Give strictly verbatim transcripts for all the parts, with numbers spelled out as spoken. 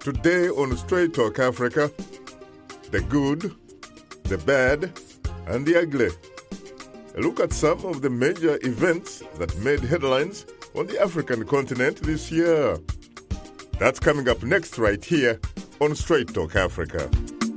Today on Straight Talk Africa, the good, the bad, and the ugly. A look at some of the major events that made headlines on the African continent this year. That's coming up next right here on Straight Talk Africa.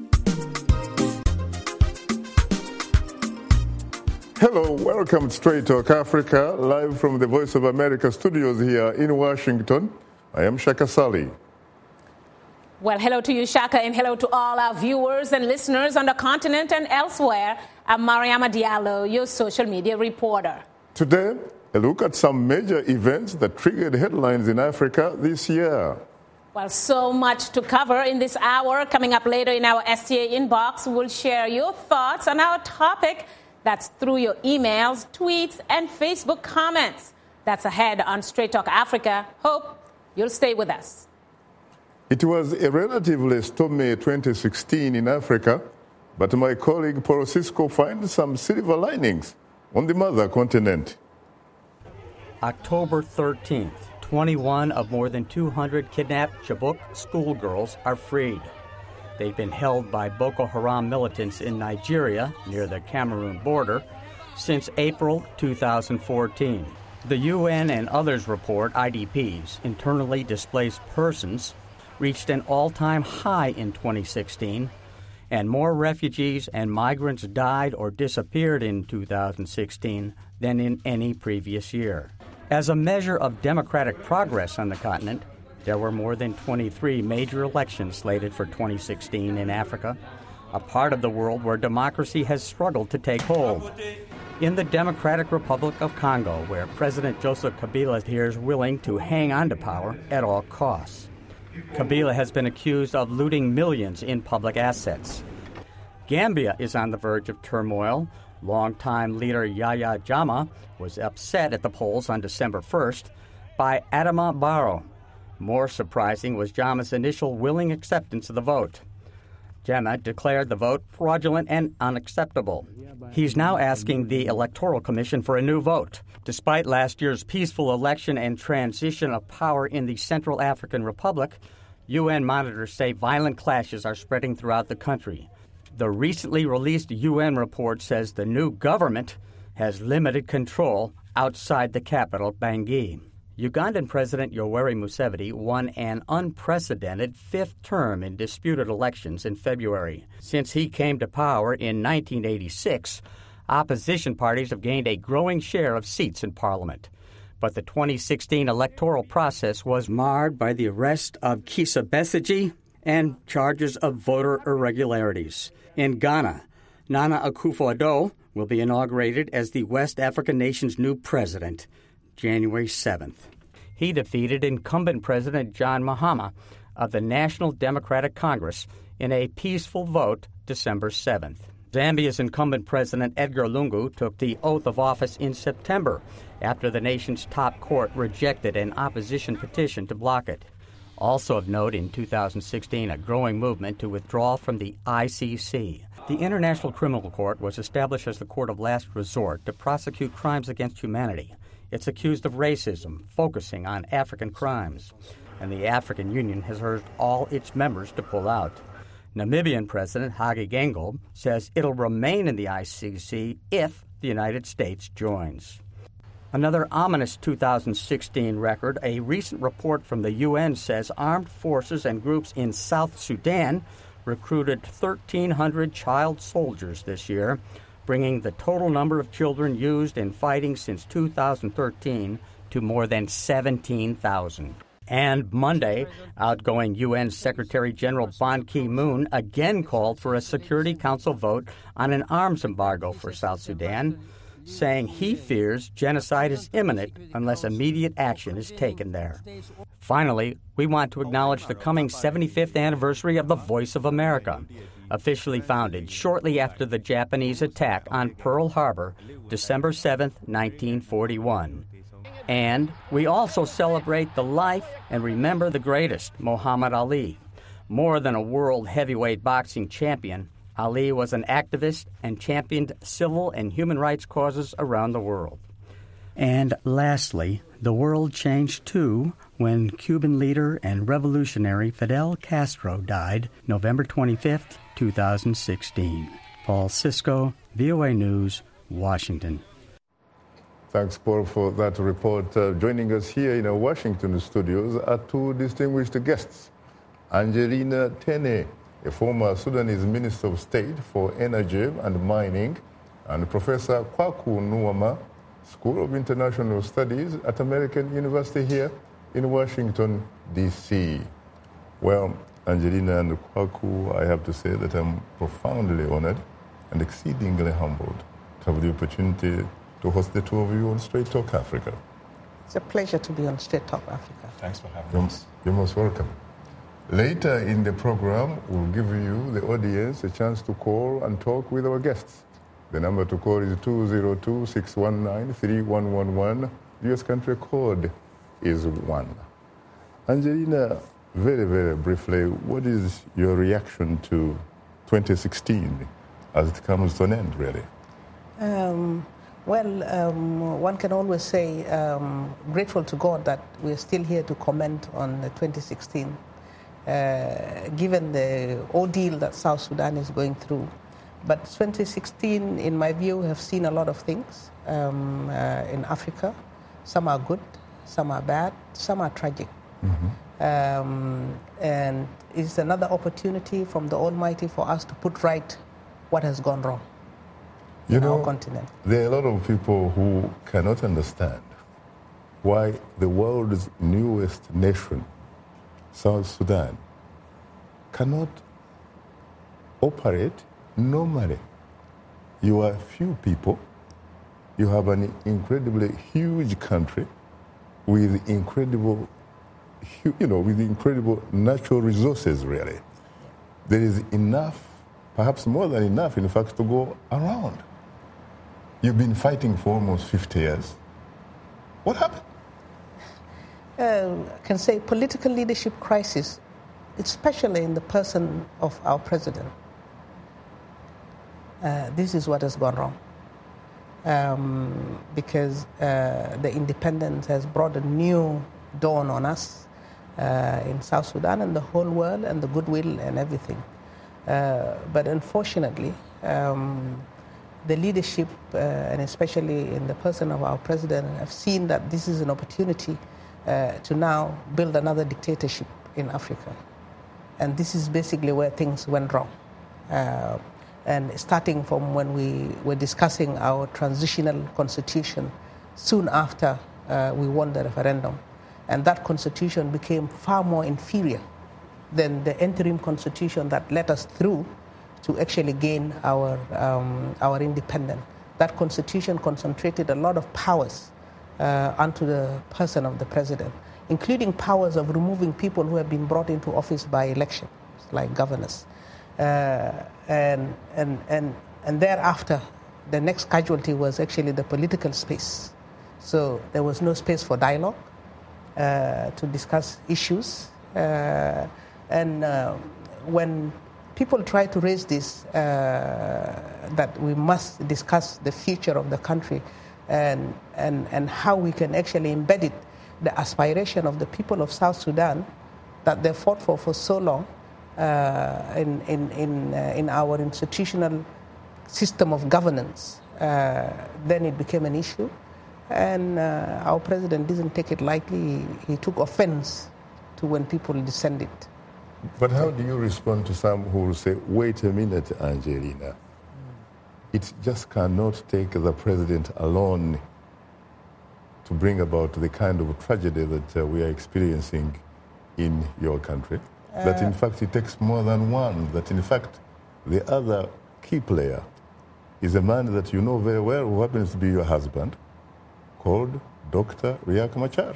Hello, welcome to Straight Talk Africa, live from the Voice of America studios here in Washington. I am Shaka Sali. Well, hello to you, Shaka, and hello to all our viewers and listeners on the continent and elsewhere. I'm Mariama Diallo, your social media reporter. Today, a look at some major events that triggered headlines in Africa this year. Well, so much to cover in this hour. Coming up later in our S T A inbox, we'll share your thoughts on our topic. That's through your emails, tweets, and Facebook comments. That's ahead on Straight Talk Africa. Hope you'll stay with us. It was a relatively stormy twenty sixteen in Africa, but my colleague Paul Cisco finds some silver linings on the mother continent. October thirteenth, twenty-one of more than two hundred kidnapped Chibok schoolgirls are freed. They've been held by Boko Haram militants in Nigeria, near the Cameroon border, since April two thousand fourteen. The U N and others report I D Ps, internally displaced persons, reached an all-time high in twenty sixteen, and more refugees and migrants died or disappeared in two thousand sixteen than in any previous year. As a measure of democratic progress on the continent, there were more than twenty-three major elections slated for twenty sixteen in Africa, a part of the world where democracy has struggled to take hold. In the Democratic Republic of Congo, where President Joseph Kabila appears willing to hang on to power at all costs. Kabila has been accused of looting millions in public assets. Gambia is on the verge of turmoil. Longtime leader Yahya Jammeh was upset at the polls on December first by Adama Barrow. More surprising was Jammeh's initial willing acceptance of the vote. Jammeh declared the vote fraudulent and unacceptable. He's now asking the Electoral Commission for a new vote. Despite last year's peaceful election and transition of power in the Central African Republic, U N monitors say violent clashes are spreading throughout the country. The recently released U N report says the new government has limited control outside the capital, Bangui. Ugandan President Yoweri Museveni won an unprecedented fifth term in disputed elections in February. Since he came to power in nineteen eighty-six, opposition parties have gained a growing share of seats in parliament. But the twenty sixteen electoral process was marred by the arrest of Kizza Besigye and charges of voter irregularities. In Ghana, Nana Akufo-Addo will be inaugurated as the West African nation's new president January seventh. He defeated incumbent President John Mahama of the National Democratic Congress in a peaceful vote December seventh. Zambia's incumbent President Edgar Lungu took the oath of office in September after the nation's top court rejected an opposition petition to block it. Also of note in two thousand sixteen, a growing movement to withdraw from the I C C. The International Criminal Court was established as the court of last resort to prosecute crimes against humanity. It's accused of racism, focusing on African crimes, and the African Union has urged all its members to pull out. Namibian President Hage Geingob says it'll remain in the I C C if the United States joins. Another ominous two thousand sixteen record, a recent report from the U N says armed forces and groups in South Sudan recruited thirteen hundred child soldiers this year, bringing the total number of children used in fighting since two thousand thirteen to more than seventeen thousand. And Monday, outgoing U N Secretary General Ban Ki-moon again called for a Security Council vote on an arms embargo for South Sudan, saying he fears genocide is imminent unless immediate action is taken there. Finally, we want to acknowledge the coming seventy-fifth anniversary of the Voice of America, officially founded shortly after the Japanese attack on Pearl Harbor, December seventh, nineteen forty-one. And we also celebrate the life and remember the greatest, Muhammad Ali. More than a world heavyweight boxing champion, Ali was an activist and championed civil and human rights causes around the world. And lastly, the world changed too when Cuban leader and revolutionary Fidel Castro died November twenty-fifth, two thousand sixteen. Paul Cisco, V O A News, Washington. Thanks, Paul, for that report. Uh, joining us here in our Washington studios are two distinguished guests. Angelina Tene, a former Sudanese Minister of State for Energy and Mining, and Professor Kwaku Nkrumah, School of International Studies at American University here in Washington, D C. Well, Angelina and Kwaku, I have to say that I'm profoundly honored and exceedingly humbled to have the opportunity to host the two of you on Straight Talk Africa. It's a pleasure to be on Straight Talk Africa. Thanks for having You're, us. you're most welcome. Later in the program, we'll give you, the audience, a chance to call and talk with our guests. The number to call is two zero two, six one nine, three one one one. The U S country code is one. Angelina, very, very briefly, what is your reaction to twenty sixteen as it comes to an end, really? Um, well, um, one can always say um, grateful to God that we're still here to comment on uh, twenty sixteen. Uh, given the ordeal that South Sudan is going through. But twenty sixteen, in my view, have seen a lot of things um, uh, in Africa. Some are good, some are bad, some are tragic. Mm-hmm. Um, and it's another opportunity from the Almighty for us to put right what has gone wrong you in know, our continent. There are a lot of people who cannot understand why the world's newest nation, South Sudan, cannot operate normally. You are few people. You have an incredibly huge country with incredible, you know, with incredible natural resources, really. There is enough, perhaps more than enough, in fact, to go around. You've been fighting for almost fifty years. What happened? Uh, I can say political leadership crisis, especially in the person of our president. Uh, this is what has gone wrong. Um, because uh, the independence has brought a new dawn on us uh, in South Sudan and the whole world and the goodwill and everything. Uh, but unfortunately, um, the leadership, uh, and especially in the person of our president, have seen that this is an opportunity Uh, to now build another dictatorship in Africa. And this is basically where things went wrong. Uh, and starting from when we were discussing our transitional constitution soon after uh, we won the referendum. And that constitution became far more inferior than the interim constitution that led us through to actually gain our, um, our independence. That constitution concentrated a lot of powers Uh, onto the person of the president, including powers of removing people who have been brought into office by election, like governors. Uh, and, and, and, and thereafter, the next casualty was actually the political space. So there was no space for dialogue, uh, to discuss issues. Uh, and uh, when people try to raise this, uh, that we must discuss the future of the country, And, and, and how we can actually embed it, the aspiration of the people of South Sudan that they fought for for so long uh, in, in, in, uh, in our institutional system of governance. Uh, then it became an issue. And uh, our president didn't take it lightly. He, he took offense to when people descended. But how do you respond to some who will say, wait a minute, Angelina, it just cannot take the president alone to bring about the kind of tragedy that uh, we are experiencing in your country? Uh, that in fact it takes more than one, that in fact the other key player is a man that you know very well who happens to be your husband, called Doctor Riek Machar.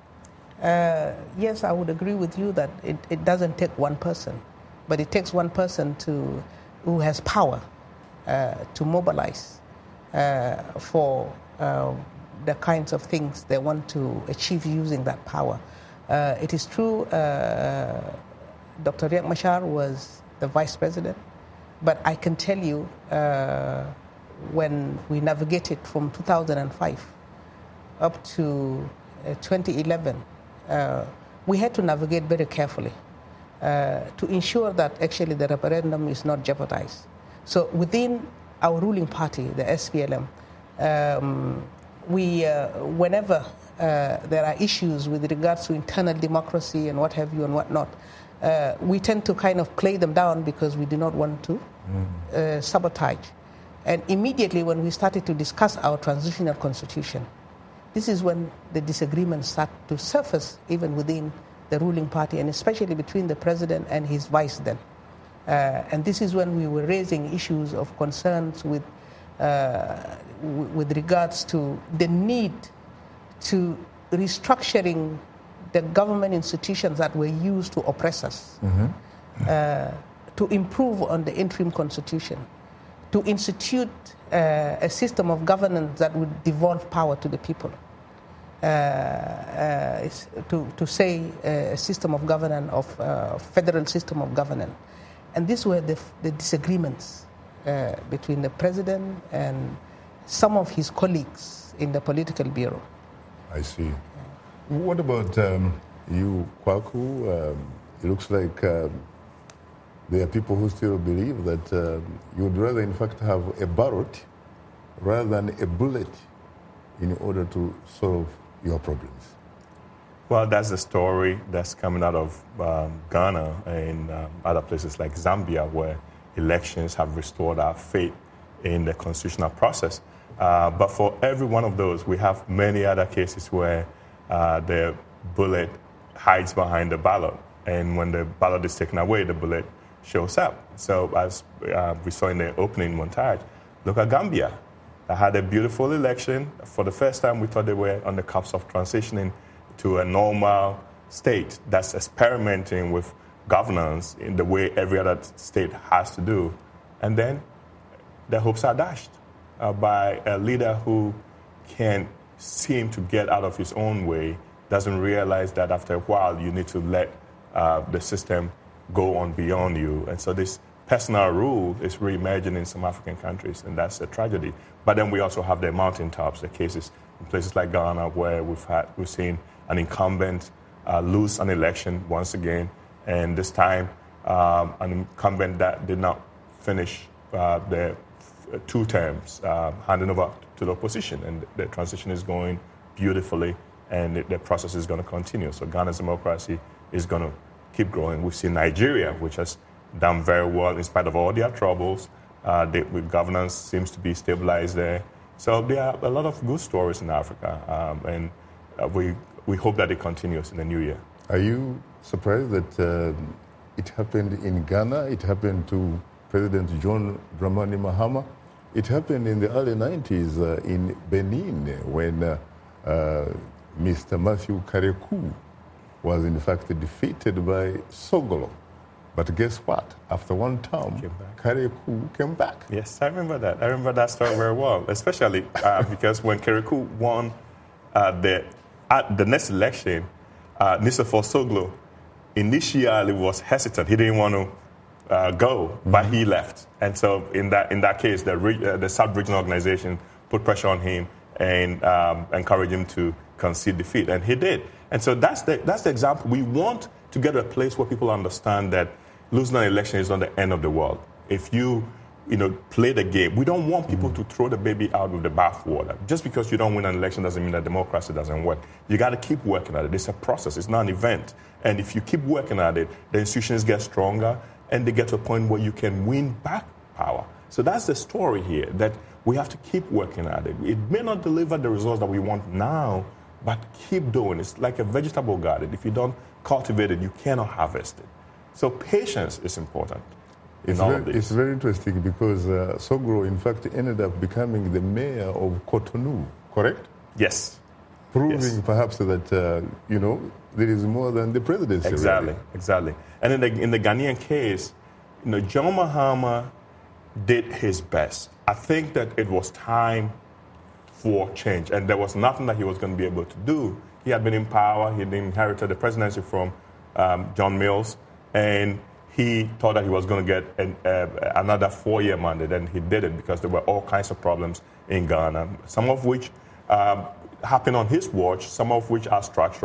Uh, yes, I would agree with you that it, it doesn't take one person, but it takes one person to who has power uh, to mobilize uh, for uh, the kinds of things they want to achieve using that power. Uh, it is true, uh, Doctor Riek Machar was the vice president, but I can tell you uh, when we navigated from two thousand five up to uh, twenty eleven, uh, we had to navigate very carefully uh, to ensure that actually the referendum is not jeopardized. So within our ruling party, the S P L M, um, we, uh, whenever uh, there are issues with regards to internal democracy and what have you and what not, uh, we tend to kind of play them down because we do not want to mm. uh, sabotage. And immediately when we started to discuss our transitional constitution, this is when the disagreements start to surface even within the ruling party, and especially between the president and his vice then. Uh, and this is when we were raising issues of concerns with, uh, w- with regards to the need to restructuring the government institutions that were used to oppress us, mm-hmm. uh, to improve on the interim constitution, to institute uh, a system of governance that would devolve power to the people, uh, uh, to, to say uh, a system of governance, of uh, federal system of governance. And these were the, the disagreements uh, between the president and some of his colleagues in the political bureau. I see. What about um, you, Kwaku? Um, it looks like um, there are people who still believe that um, you would rather, in fact, have a ballot rather than a bullet in order to solve your problems. Well, that's the story that's coming out of um, Ghana and um, other places like Zambia, where elections have restored our faith in the constitutional process. Uh, but for every one of those, we have many other cases where uh, the bullet hides behind the ballot. And when the ballot is taken away, the bullet shows up. So as uh, we saw in the opening montage, look at Gambia. They had a beautiful election. For the first time, we thought they were on the cusp of transitioning to a normal state that's experimenting with governance in the way every other state has to do. And then their hopes are dashed uh, by a leader who can't seem to get out of his own way, doesn't realize that after a while you need to let uh, the system go on beyond you. And so this personal rule is re-emerging in some African countries, and that's a tragedy. But then we also have the mountaintops, the cases in places like Ghana where we've had, we've seen an incumbent uh, lose an election once again, and this time um, an incumbent that did not finish uh, the two terms, uh, handing over to the opposition, and the transition is going beautifully, and the, the process is going to continue. So Ghana's democracy is going to keep growing. We've seen Nigeria, which has done very well in spite of all their troubles. Uh, the governance seems to be stabilized there. So there are a lot of good stories in Africa, um, and uh, we we hope that it continues in the new year. Are you surprised that uh, it happened in Ghana? It happened to President John Dramani Mahama. It happened in the early nineties uh, in Benin when uh, uh, Mister Matthew Karekou was in fact defeated by Sogolo. But guess what? After one term, Karekou came back. Yes, I remember that. I remember that story very well, especially uh, because when Karekou won uh, the, at the next election, uh, Nicéphore Soglo initially was hesitant. He didn't want to uh, go, mm-hmm. but he left. And so in that in that case, the, re- uh, the sub-regional organization put pressure on him and um, encouraged him to concede defeat, and he did. And so that's the that's the example. We want to get to a place where people understand that losing an election is not the end of the world. If you, you know, play the game, we don't want people mm-hmm. to throw the baby out with the bathwater. Just because you don't win an election doesn't mean that democracy doesn't work. You got to keep working at it. It's a process. It's not an event. And if you keep working at it, the institutions get stronger, and they get to a point where you can win back power. So that's the story here, that we have to keep working at it. It may not deliver the results that we want now, but keep doing it. It's like a vegetable garden. If you don't cultivate it, you cannot harvest it. So patience is important in it's all very, of this. It's very interesting because uh, Soglo, in fact, ended up becoming the mayor of Cotonou, correct? Yes. Proving yes. perhaps that, uh, you know, there is more than the presidency. Exactly, really. exactly. And in the, in the Ghanaian case, you know, John Mahama did his best. I think that it was time for change, and there was nothing that he was going to be able to do. He had been in power. He had inherited the presidency from um, John Mills, and he thought that he was going to get an, uh, another four-year mandate, and he did it because there were all kinds of problems in Ghana, some of which um, happened on his watch, some of which are structural,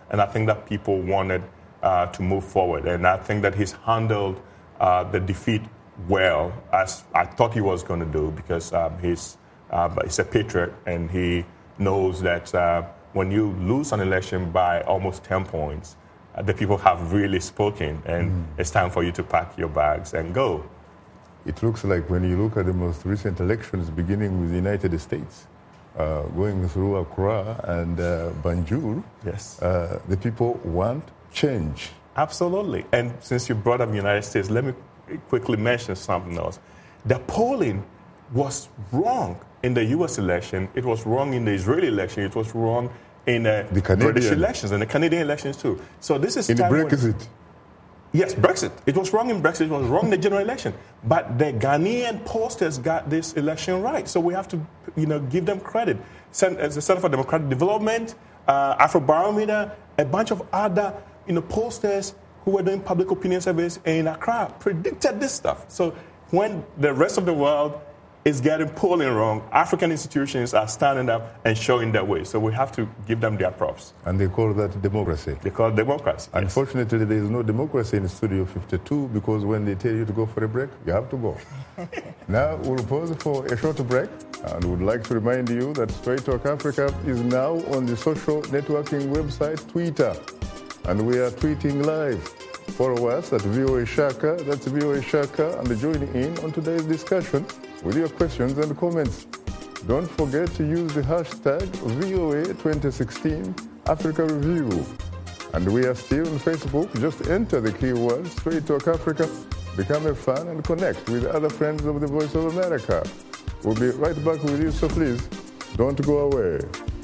And I think that people wanted uh, to move forward. And I think that he's handled uh, the defeat well, as I thought he was going to do, because um, he's, uh, he's a patriot, and he knows that uh, when you lose an election by almost ten points, uh, the people have really spoken, and mm. it's time for you to pack your bags and go. It looks like when you look at the most recent elections, beginning with the United States, uh, going through Accra and uh, Banjul, yes, uh, the people want change. Absolutely. And since you brought up the United States, let me quickly mention something else. The polling was wrong in the U S election. It was wrong in the Israeli election. It was wrong in uh, the British elections and the Canadian elections too. So this is in time Brexit. When, yes, Brexit. It was wrong in Brexit. It was wrong in the general election. But the Ghanaian pollsters got this election right. So we have to, you know, give them credit. As the Center for Democratic Development, uh, Afrobarometer, a bunch of other, you know, pollsters who were doing public opinion surveys in Accra predicted this stuff. So when the rest of the world is getting polling wrong, African institutions are standing up and showing their way. So we have to give them their props. And they call that democracy. They call it democracy. Yes. Unfortunately, there is no democracy in Studio fifty-two, because when they tell you to go for a break, you have to go. Now we'll pause for a short break, and would like to remind you that Straight Talk Africa is now on the social networking website Twitter. And we are tweeting live. Follow us at V O A Shaka, that's V O A Shaka, and join in on today's discussion with your questions and comments. Don't forget to use the hashtag V O A twenty sixteen Africa Review. And we are still on Facebook. Just enter the keyword Straight Talk Africa, become a fan, and connect with other friends of the Voice of America. We'll be right back with you, so please don't go away.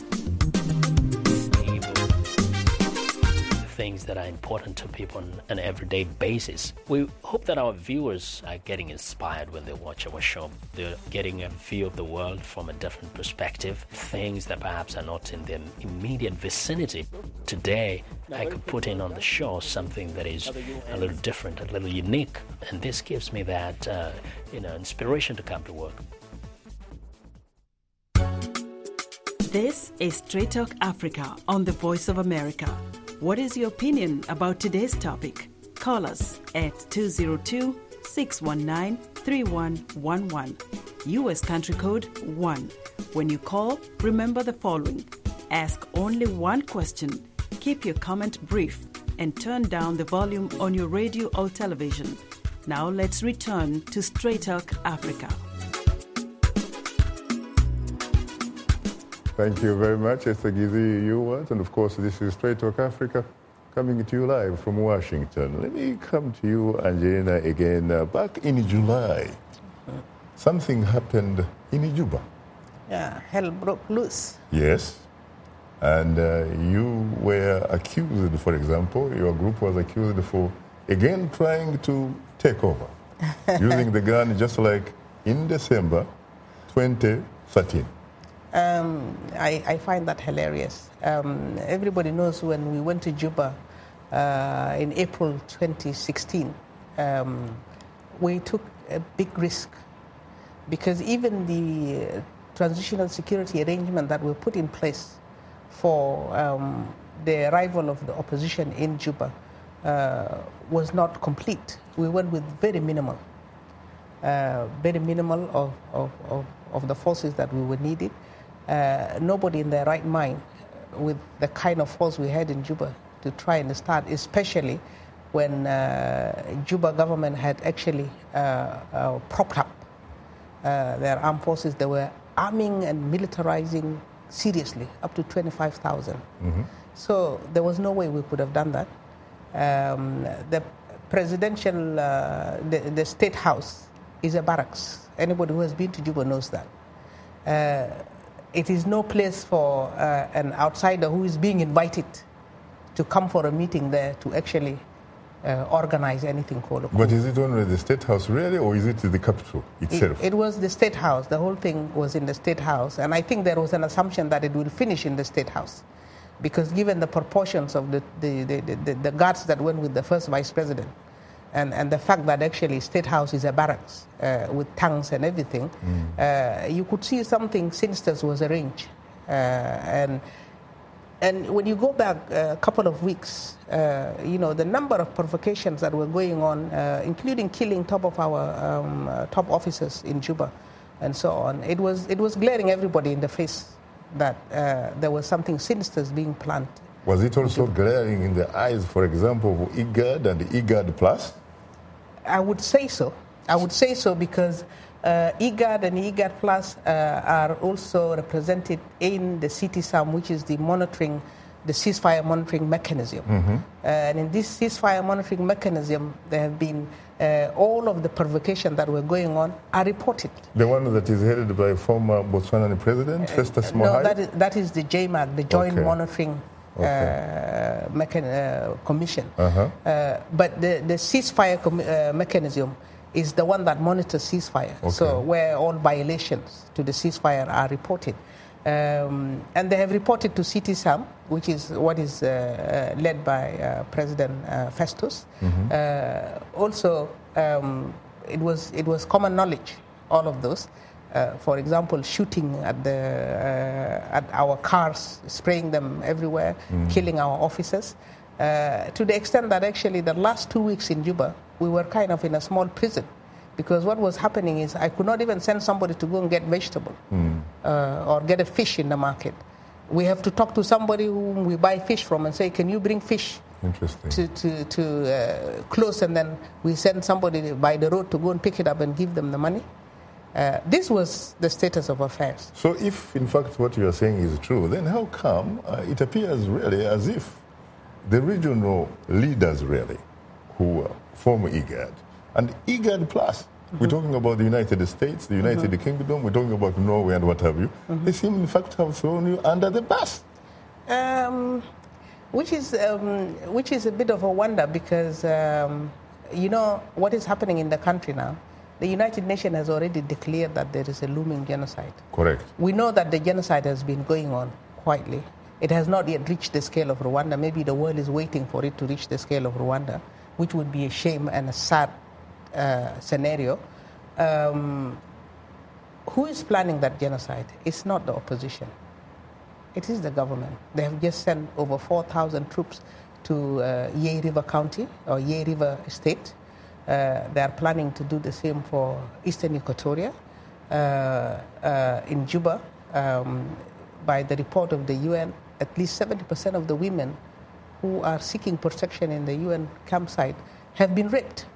Things that are important to people on an everyday basis. We hope that our viewers are getting inspired when they watch our show. They're getting a view of the world from a different perspective, things that perhaps are not in their immediate vicinity. Today, I could put in on the show something that is a little different, a little unique, and this gives me that uh, you know, inspiration to come to work. This is Straight Talk Africa on the Voice of America. What is your opinion about today's topic? Call us at two zero two, six one nine, three one one one. U S country code one. When you call, remember the following. Ask only one question. Keep your comment brief and turn down the volume on your radio or television. Now let's return to Straight Talk Africa. Thank you very much, Esther Gizi Ewart. And of course, this is Straight Talk Africa, coming to you live from Washington. Let me come to you, Angelina, again. Uh, back in July, something happened in Juba. Yeah, hell broke loose. Yes. And uh, you were accused, for example, your group was accused for, again, trying to take over, using the gun just like in December twenty thirteen. Um, I, I find that hilarious. Um, everybody knows when we went to Juba uh, in April twenty sixteen, um, we took a big risk, because even the transitional security arrangement that were put in place for um, the arrival of the opposition in Juba uh, was not complete. We went with very minimal, uh, very minimal of, of, of, of the forces that we were needed. Uh, nobody in their right mind with the kind of force we had in Juba to try and start, especially when uh, Juba government had actually uh, uh, propped up uh, their armed forces. They were arming and militarizing seriously, up to twenty-five thousand. Mm-hmm. So there was no way we could have done that. Um, the presidential, uh, the, the state house is a barracks. Anybody who has been to Juba knows that. Uh, It is no place for uh, an outsider who is being invited to come for a meeting there to actually uh, organize anything called a coup. But is it only the State House really, or is it the capital itself? It, it was the State House. The whole thing was in the State House. And I think there was an assumption that it will finish in the State House, because given the proportions of the, the, the, the, the guards that went with the first vice president, And, and the fact that actually State House is a barracks uh, with tanks and everything, mm. uh, you could see something sinister was arranged. Uh, and and when you go back a couple of weeks, uh, you know, the number of provocations that were going on, uh, including killing top of our um, uh, top officers in Juba and so on, it was, it was glaring everybody in the face that uh, there was something sinister being planned. Was it also glaring in the eyes, for example, of IGAD and IGAD Plus? I would say so. I would say so because uh, IGAD and IGAD Plus uh, are also represented in the C T S A M, which is the monitoring, the ceasefire monitoring mechanism. Mm-hmm. Uh, and in this ceasefire monitoring mechanism, there have been uh, all of the provocation that were going on are reported. The one that is headed by former Botswana President, uh, Festus Mogae? No, that is, that is the J MAC, the Joint okay. Monitoring Okay. Uh, mechan- uh, commission. Uh-huh. Uh, but the, the ceasefire com- uh, mechanism is the one that monitors ceasefire. Okay. So where all violations to the ceasefire are reported. Um, and they have reported to C T S A M, which is what is uh, uh, led by uh, President uh, Festus. Mm-hmm. Uh, also, um, it was it was common knowledge, all of those. Uh, for example, shooting at the uh, at our cars, spraying them everywhere, mm. killing our officers, uh, to the extent that actually the last two weeks in Juba, we were kind of in a small prison, because what was happening is I could not even send somebody to go and get vegetable mm. uh, or get a fish in the market. We have to talk to somebody whom we buy fish from and say, can you bring fish Interesting. to, to, to uh, close, and then we send somebody by the road to go and pick it up and give them the money. Uh, this was the status of affairs. So if, in fact, what you are saying is true, then how come uh, it appears really as if the regional leaders really who uh, form IGAD and IGAD Plus, mm-hmm. we're talking about the United States, the United mm-hmm. Kingdom, we're talking about Norway and what have you, mm-hmm. they seem in fact to have thrown you under the bus. Um, which is um, which is a bit of a wonder because, um, you know, what is happening in the country now, the United Nations has already declared that there is a looming genocide. Correct. We know that the genocide has been going on quietly. It has not yet reached the scale of Rwanda. Maybe the world is waiting for it to reach the scale of Rwanda, which would be a shame and a sad uh, scenario. Um, who is planning that genocide? It's not the opposition. It is the government. They have just sent over four thousand troops to uh, Yei River County or Yei River State. Uh, they are planning to do the same for Eastern Equatoria. Uh, uh, in Juba, um, by the report of the U N, at least seventy percent of the women who are seeking protection in the U N campsite have been raped,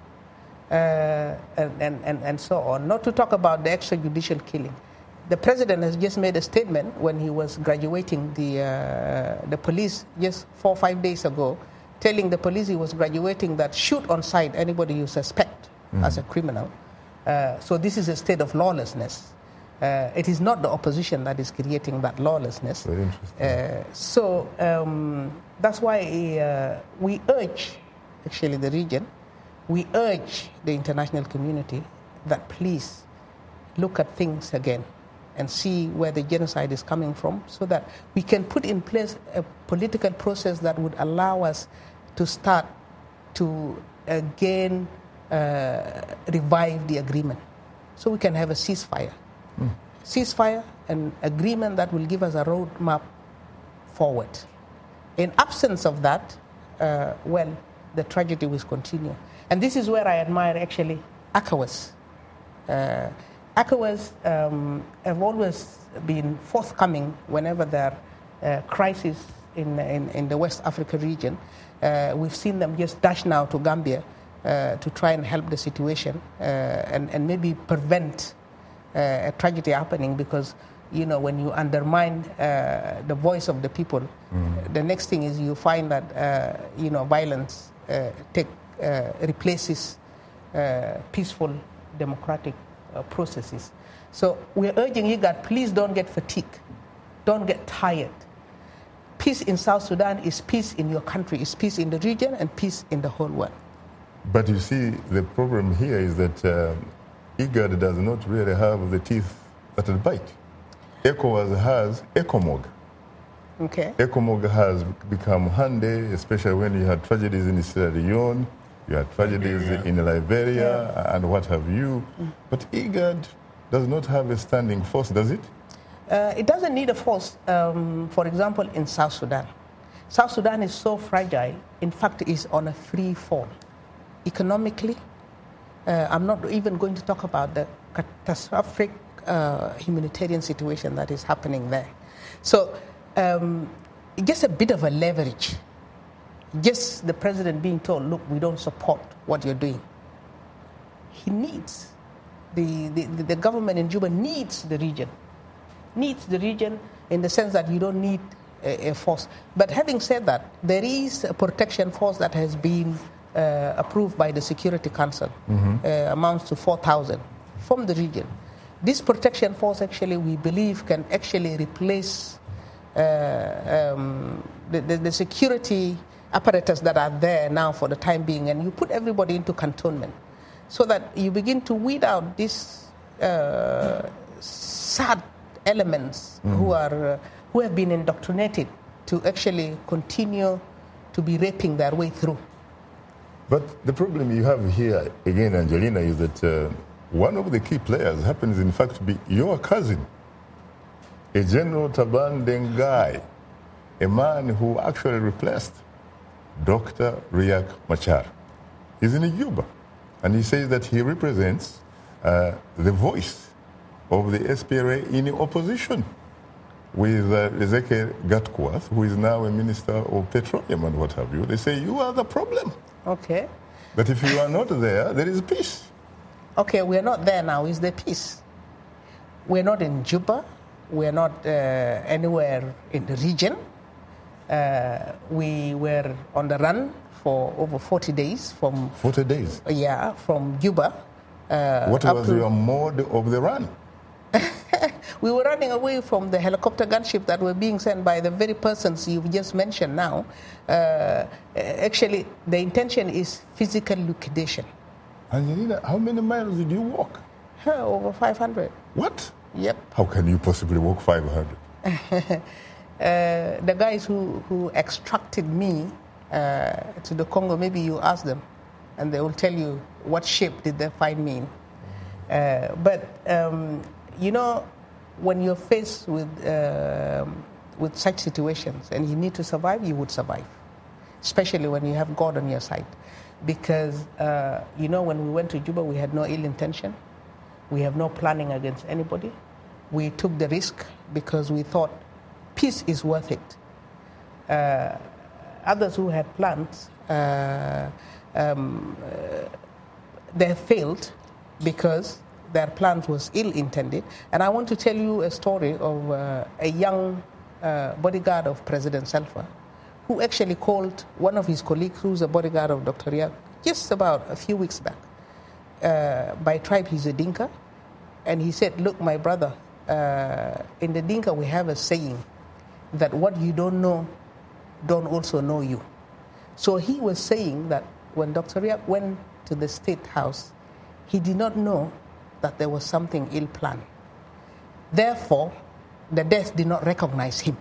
uh, and, and, and, and so on. Not to talk about the extrajudicial killing. The president has just made a statement when he was graduating the, uh, the police just four or five days ago, telling the police he was graduating that shoot on sight anybody you suspect mm. as a criminal. Uh, so this is a state of lawlessness. Uh, it is not the opposition that is creating that lawlessness. Very interesting. Uh, so um, that's why uh, we urge, actually the region, we urge the international community that please look at things again and see where the genocide is coming from so that we can put in place a political process that would allow us to start to again uh, revive the agreement so we can have a ceasefire. Mm. Ceasefire and agreement that will give us a roadmap forward. In absence of that, uh, well, the tragedy will continue. And this is where I admire actually ECOWAS. Uh, ECOWAS um, have always been forthcoming whenever there are uh, crises in, in, in the West Africa region. Uh, we've seen them just dash now to Gambia uh, to try and help the situation uh, and, and maybe prevent uh, a tragedy happening because, you know, when you undermine uh, the voice of the people, mm. the next thing is you find that, uh, you know, violence uh, take, uh, replaces uh, peaceful democratic Uh, processes. So we're urging you that please don't get fatigued, don't get tired. Peace in South Sudan is peace in your country, is peace in the region and peace in the whole world. But you see, the problem here is that um, IGAD does not really have the teeth that will bite. ECOWAS has ECOMOG. Okay. ECOMOG has become handy, especially when you had tragedies in Sierra Leone. You had tragedies Liberia. in Liberia yeah. and what have you. Mm. But IGAD does not have a standing force, does it? Uh, it doesn't need a force, um, for example, in South Sudan. South Sudan is so fragile, in fact, is on a free fall. Economically, uh, I'm not even going to talk about the catastrophic uh, humanitarian situation that is happening there. So, um, just a bit of a leverage. Just the president being told, look, we don't support what you're doing. He needs, the, the, the government in Juba needs the region. Needs the region in the sense that you don't need a, a force. But having said that, there is a protection force that has been uh, approved by the Security Council, mm-hmm. uh, amounts to four thousand from the region. This protection force actually, we believe, can actually replace uh, um, the, the, the security apparatus that are there now for the time being, and you put everybody into cantonment so that you begin to weed out these uh, sad elements mm. who are uh, who have been indoctrinated to actually continue to be raping their way through. But the problem you have here, again, Angelina, is that uh, one of the key players happens, in fact, to be your cousin, a General Taban Dengai, a man who actually replaced Doctor Riek Machar. He's in Juba, and he says that he represents uh, the voice of the S P L A in opposition with uh, Ezekiel Gatkuath, who is now a minister of petroleum and what have you. They say you are the problem. Okay. But if you are not there, there is peace. Okay, we are not there now. Is there peace? We're not in Juba. We're not uh, anywhere in the region. Uh, we were on the run for over forty days from... forty days? Yeah, from Juba. Uh, what was your mode of the run? We were running away from the helicopter gunship that were being sent by the very persons you've just mentioned now. Uh, actually, the intention is physical liquidation. Angelina, how many miles did you walk? Uh, over five hundred. What? Yep. How can you possibly walk five hundred? Uh, the guys who, who extracted me uh, to the Congo, maybe you ask them, and they will tell you what shape did they find me in. Uh, but, um, you know, when you're faced with, uh, with such situations and you need to survive, you would survive, especially when you have God on your side. Because, uh, you know, when we went to Juba, we had no ill intention. We have no planning against anybody. We took the risk because we thought peace is worth it. Uh, others who had plans, uh, um, uh, they failed because their plans was ill-intended. And I want to tell you a story of uh, a young uh, bodyguard of President Salva, who actually called one of his colleagues, who's a bodyguard of Doctor Riek, just about a few weeks back. Uh, by tribe, he's a Dinka. And he said, look, my brother, uh, in the Dinka we have a saying that what you don't know, don't also know you. So he was saying that when Doctor Riek went to the State House, he did not know that there was something ill-planned. Therefore, the death did not recognize him.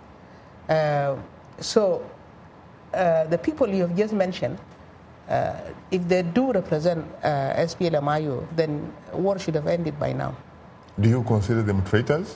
Uh, so uh, the people you have just mentioned, uh, if they do represent uh, S P L M I O, then war should have ended by now. Do you consider them traitors?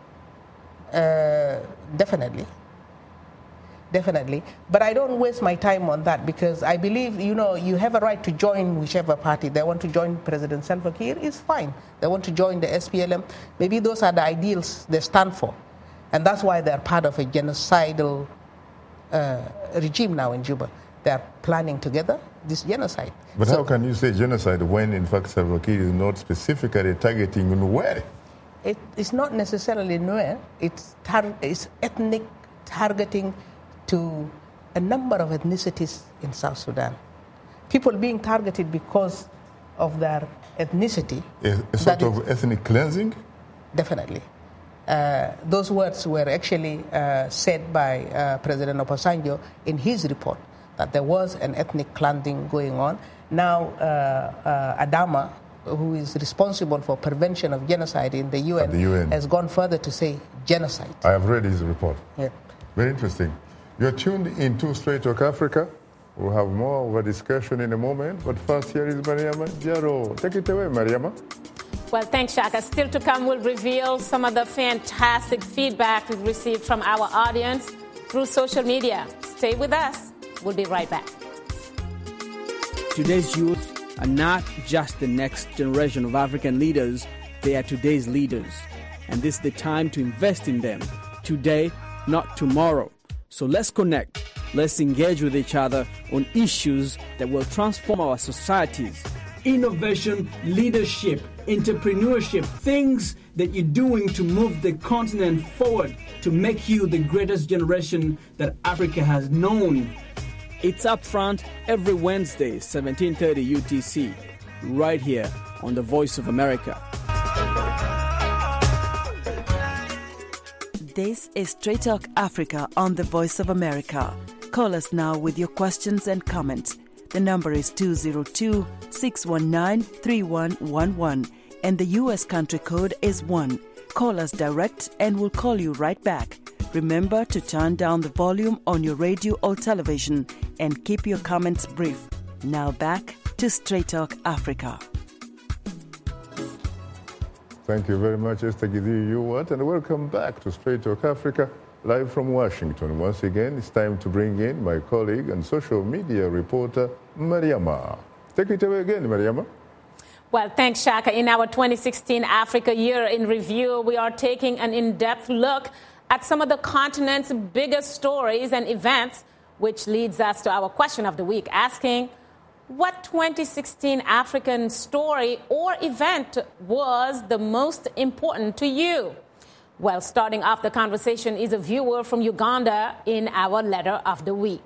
Uh, definitely. Definitely. But I don't waste my time on that because I believe, you know, you have a right to join whichever party. They want to join President Salva Kiir, it's fine. They want to join the S P L M. Maybe those are the ideals they stand for. And that's why they're part of a genocidal uh, regime now in Juba. They're planning together this genocide. But so, how can you say genocide when, in fact, Salva Kiir is not specifically targeting Nuer? It, it's not necessarily Nuer. It's, tar- it's ethnic targeting to a number of ethnicities in South Sudan. People being targeted because of their ethnicity. A, a sort of ethnic cleansing? Definitely. Uh, those words were actually uh, said by uh, President Obasanjo in his report, that there was an ethnic cleansing going on. Now, uh, uh, Adama, who is responsible for prevention of genocide in the U N, the U N, has gone further to say genocide. I have read his report. Yeah. Very interesting. You're tuned into Straight Talk Africa. We'll have more of a discussion in a moment, but first here is Mariama Jaro. Take it away, Mariama. Well, thanks, Shaka. Still to come, we'll reveal some of the fantastic feedback we've received from our audience through social media. Stay with us. We'll be right back. Today's youth are not just the next generation of African leaders, they are today's leaders. And this is the time to invest in them. Today, not tomorrow. So let's connect. Let's engage with each other on issues that will transform our societies. Innovation, leadership, entrepreneurship, things that you're doing to move the continent forward, to make you the greatest generation that Africa has known. It's Upfront every Wednesday, seventeen thirty U T C, right here on The Voice of America. This is Straight Talk Africa on The Voice of America. Call us now with your questions and comments. The number is two zero two, six one nine, three one one one, and the U S country code is one. Call us direct and we'll call you right back. Remember to turn down the volume on your radio or television and keep your comments brief. Now back to Straight Talk Africa. Thank you very much, Esther Gidhu-Ewart, and welcome back to Straight Talk Africa, live from Washington. Once again, it's time to bring in my colleague and social media reporter, Mariama. Take it away again, Mariama. Well, thanks, Shaka. In our twenty sixteen Africa Year in Review, we are taking an in-depth look at some of the continent's biggest stories and events, which leads us to our question of the week, asking, what twenty sixteen African story or event was the most important to you? Well, starting off the conversation is a viewer from Uganda in our letter of the week.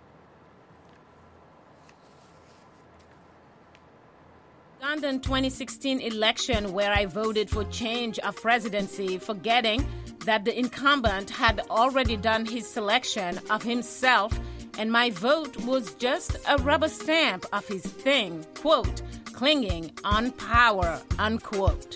Ugandan twenty sixteen election, where I voted for change of presidency, forgetting that the incumbent had already done his selection of himself, and my vote was just a rubber stamp of his thing, quote, clinging on power, unquote.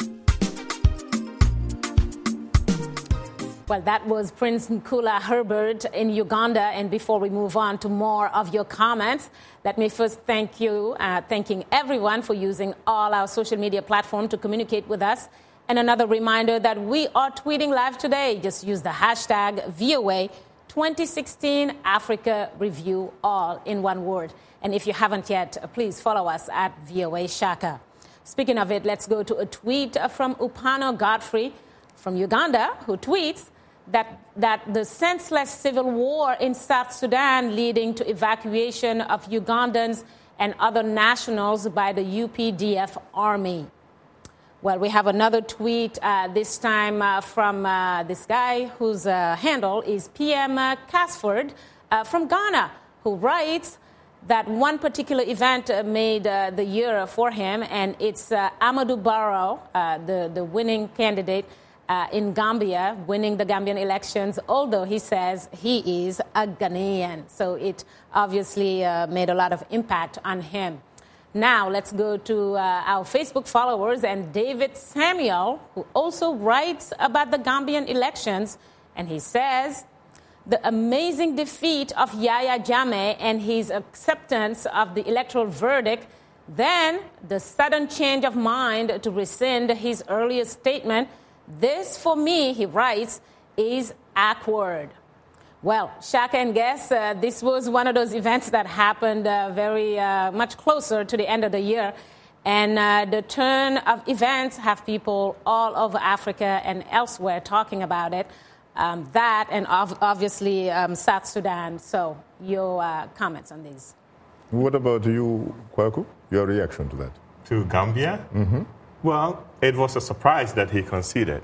Well, that was Prince Nkula Herbert in Uganda. And before we move on to more of your comments, let me first thank you, uh, thanking everyone for using all our social media platforms to communicate with us. And another reminder that we are tweeting live today. Just use the hashtag V O A twenty sixteen Africa Review, all in one word. And if you haven't yet, please follow us at V O A Shaka. Speaking of it, let's go to a tweet from Upano Godfrey from Uganda, who tweets that, that the senseless civil war in South Sudan leading to evacuation of Ugandans and other nationals by the U P D F army. Well, we have another tweet, uh, this time uh, from uh, this guy whose uh, handle is P M uh, Casford uh, from Ghana, who writes that one particular event uh, made uh, the year for him, and it's uh, Amadou Barrow, uh, the, the winning candidate uh, in Gambia, winning the Gambian elections, although he says he is a Ghanaian. So it obviously uh, made a lot of impact on him. Now, let's go to uh, our Facebook followers and David Samuel, who also writes about the Gambian elections. And he says, the amazing defeat of Yahya Jammeh and his acceptance of the electoral verdict, then the sudden change of mind to rescind his earlier statement. This, for me, he writes, is awkward. Well, Shaka and Guess, uh, this was one of those events that happened uh, very uh, much closer to the end of the year. And uh, the turn of events have people all over Africa and elsewhere talking about it. Um, that and ov- obviously um, South Sudan. So your uh, comments on these. What about you, Kwaku? Your reaction to that? To Gambia? Mm-hmm. Well, it was a surprise that he conceded.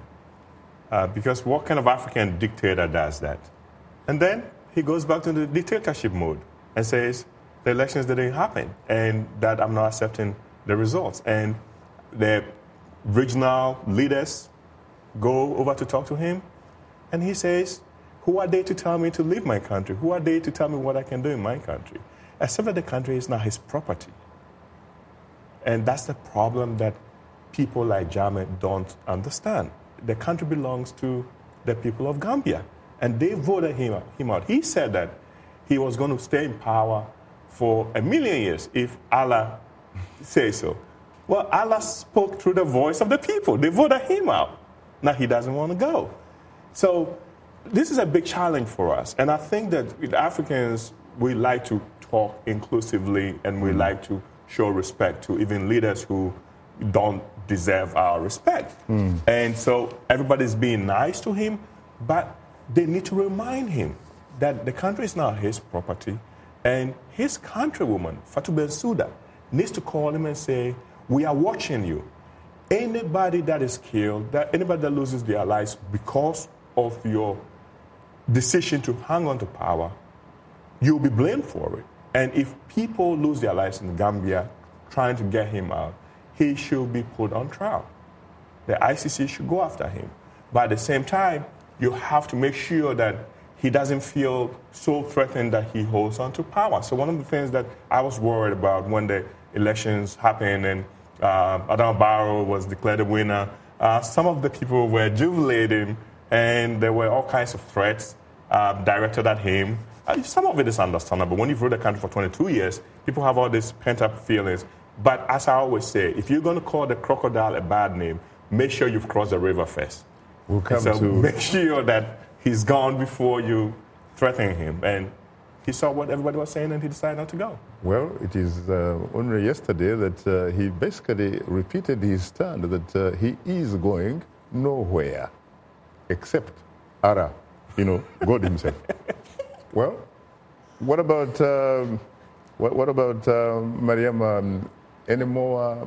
Uh, because what kind of African dictator does that? And then he goes back to the dictatorship mode and says the elections didn't happen and that I'm not accepting the results. And the regional leaders go over to talk to him, and he says, who are they to tell me to leave my country? Who are they to tell me what I can do in my country? Except that the country is not his property. And that's the problem that people like Jammeh don't understand. The country belongs to the people of Gambia. And they voted him, him out. He said that he was going to stay in power for a million years if Allah says so. Well, Allah spoke through the voice of the people. They voted him out. Now he doesn't want to go. So this is a big challenge for us. And I think that with Africans, we like to talk inclusively and we mm. like to show respect to even leaders who don't deserve our respect. Mm. And so everybody's being nice to him, but they need to remind him that the country is not his property. And his countrywoman, Fatou Bensouda, needs to call him and say, we are watching you. Anybody that is killed, that anybody that loses their lives because of your decision to hang on to power, you'll be blamed for it. And if people lose their lives in Gambia trying to get him out, he should be put on trial. The I C C should go after him. But at the same time, you have to make sure that he doesn't feel so threatened that he holds on to power. So one of the things that I was worried about when the elections happened and uh, Adama Barrow was declared a winner, uh, some of the people were jubilating and there were all kinds of threats uh, directed at him. Uh, some of it is understandable. When you've ruled the country for twenty-two years, people have all these pent-up feelings. But as I always say, if you're going to call the crocodile a bad name, make sure you've crossed the river first. We'll come so to... make sure that he's gone before you threaten him. And he saw what everybody was saying and he decided not to go. Well, it is uh, only yesterday that uh, he basically repeated his stand that uh, he is going nowhere except Ara, you know, God himself. Well, what about um, what, what about uh, Mariam? Um, any more uh,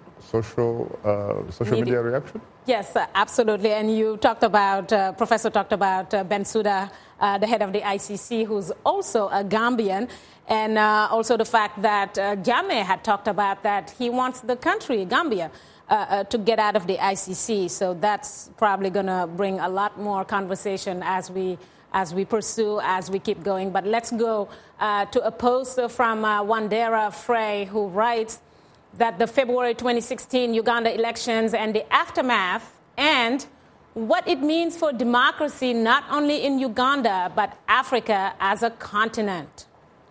social uh, social media reaction? Yes, uh, absolutely. And you talked about, uh, Professor talked about uh, Bensouda, uh, the head of the I C C, who's also a Gambian, and uh, also the fact that uh, Jammeh had talked about that he wants the country, Gambia, uh, uh, to get out of the I C C. So that's probably going to bring a lot more conversation as we as we pursue, as we keep going. But let's go uh, to a post from uh, Wandera Frey, who writes that the February twenty sixteen Uganda elections and the aftermath and what it means for democracy not only in Uganda but Africa as a continent.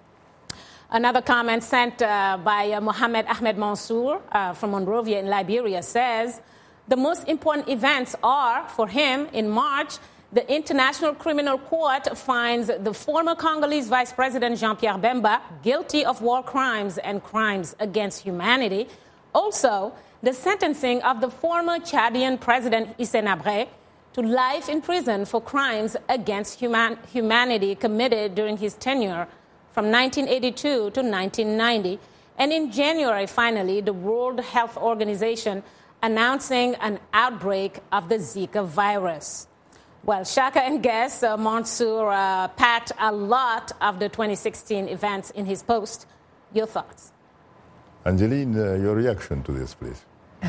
Another comment sent uh, by uh, Mohamed Ahmed Mansour uh, from Monrovia in Liberia says, the most important events are, for him, in March, the International Criminal Court finds the former Congolese Vice President Jean-Pierre Bemba guilty of war crimes and crimes against humanity. Also, the sentencing of the former Chadian President Hissène Habré to life in prison for crimes against human- humanity committed during his tenure from nineteen eighty-two to nineteen ninety. And in January, finally, the World Health Organization announcing an outbreak of the Zika virus. Well, Shaka and guest uh, Mansour uh, packed a lot of the twenty sixteen events in his post. Your thoughts? Angeline, uh, your reaction to this, please.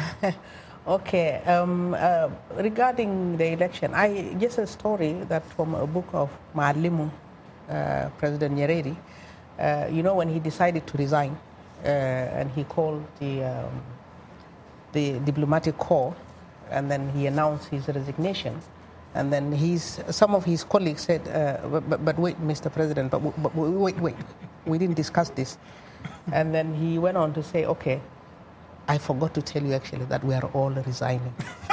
Okay. Um, uh, regarding the election, I just a story that from a book of Maalimu, uh, President Nyerere. Uh, you know, when he decided to resign, uh, and he called the um, the diplomatic corps, and then he announced his resignation. And then he's, some of his colleagues said, uh, but, but wait, Mister President, but, but wait, wait, we didn't discuss this. And then he went on to say, okay, I forgot to tell you actually that we are all resigning.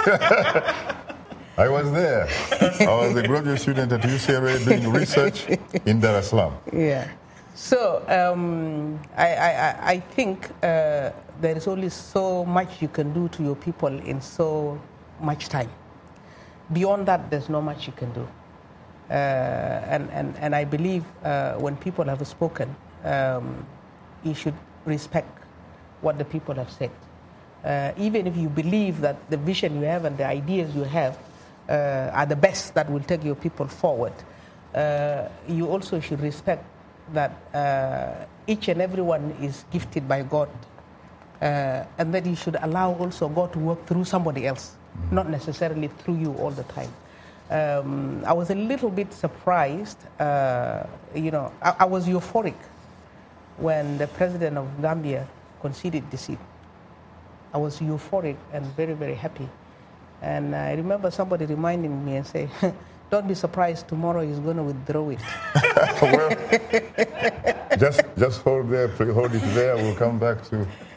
I was there. I was a graduate student at U C L A doing research in Dar es Salaam. Yeah. So um, I, I, I think uh, there is only so much you can do to your people in so much time. Beyond that, there's not much you can do. Uh, and, and, and I believe uh, when people have spoken, um, you should respect what the people have said. Uh, even if you believe that the vision you have and the ideas you have uh, are the best that will take your people forward, uh, you also should respect that uh, each and everyone is gifted by God, uh, and that you should allow also God to work through somebody else, not necessarily through you all the time. Um, I was a little bit surprised, uh, you know, I, I was euphoric when the president of Gambia conceded defeat. I was euphoric and very, very happy. And I remember somebody reminding me and say, don't be surprised, tomorrow he's going to withdraw it. Well, just, just hold, there, hold it there, we'll come back to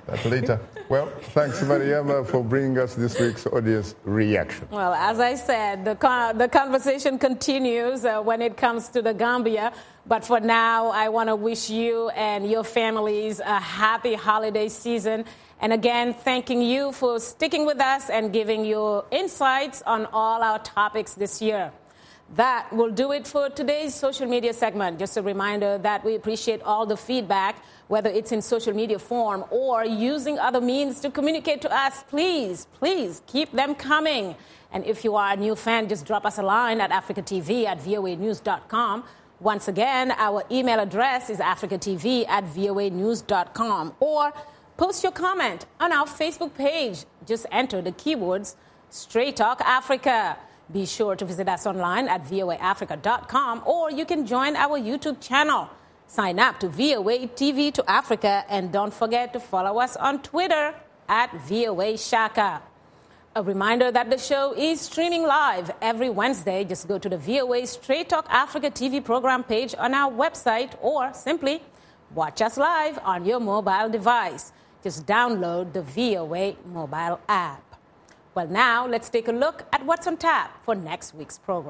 that later. Well, thanks, Mariama, for bringing us this week's audience reaction. Well, as I said, the, con- the conversation continues uh, when it comes to the Gambia. But for now, I want to wish you and your families a happy holiday season. And again, thanking you for sticking with us and giving your insights on all our topics this year. That will do it for today's social media segment. Just a reminder that we appreciate all the feedback, whether it's in social media form or using other means to communicate to us. Please, please keep them coming. And if you are a new fan, just drop us a line at africatv at voanews dot com. Once again, our email address is africatv at voanews dot com. Or post your comment on our Facebook page. Just enter the keywords Straight Talk Africa. Be sure to visit us online at voa africa dot com, or you can join our YouTube channel. Sign up to V O A T V to Africa, and don't forget to follow us on Twitter at V O A Shaka. A reminder that the show is streaming live every Wednesday. Just go to the V O A Straight Talk Africa T V program page on our website, or simply watch us live on your mobile device. Just download the V O A mobile app. Well, now let's take a look at what's on tap for next week's program.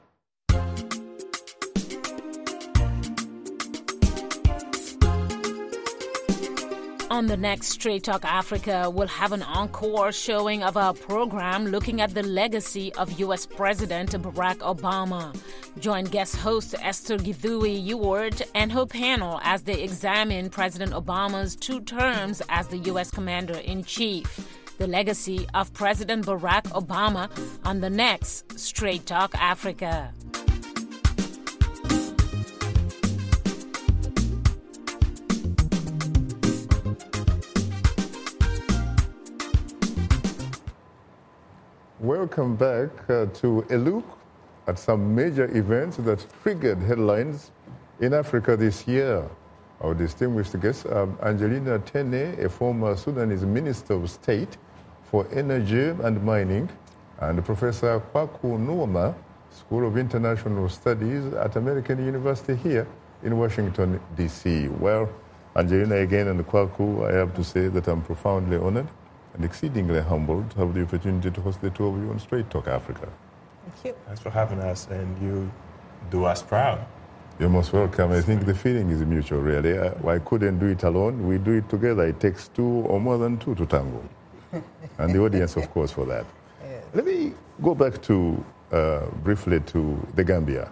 On the next Straight Talk Africa, we'll have an encore showing of our program looking at the legacy of U S President Barack Obama. Join guest host Esther Githui Ewart and her panel as they examine President Obama's two terms as the U S Commander-in-Chief. The legacy of President Barack Obama on the next Straight Talk Africa. Welcome back uh, to a look at some major events that triggered headlines in Africa this year. Our distinguished guest, um, Angelina Tene, a former Sudanese Minister of State for Energy and Mining, and Professor Kwaku Nkrumah, School of International Studies at American University here in Washington, D C. Well, Angelina again and Kwaku, I have to say that I'm profoundly honored and exceedingly humbled to have the opportunity to host the two of you on Straight Talk Africa. Thank you. Thanks for having us, and you do us proud. You're most welcome. I think the feeling is mutual, really. I, I couldn't do it alone. We do it together. It takes two or more than two to tango. And the audience, of course, for that. Yes. Let me go back to, uh, briefly to the Gambia.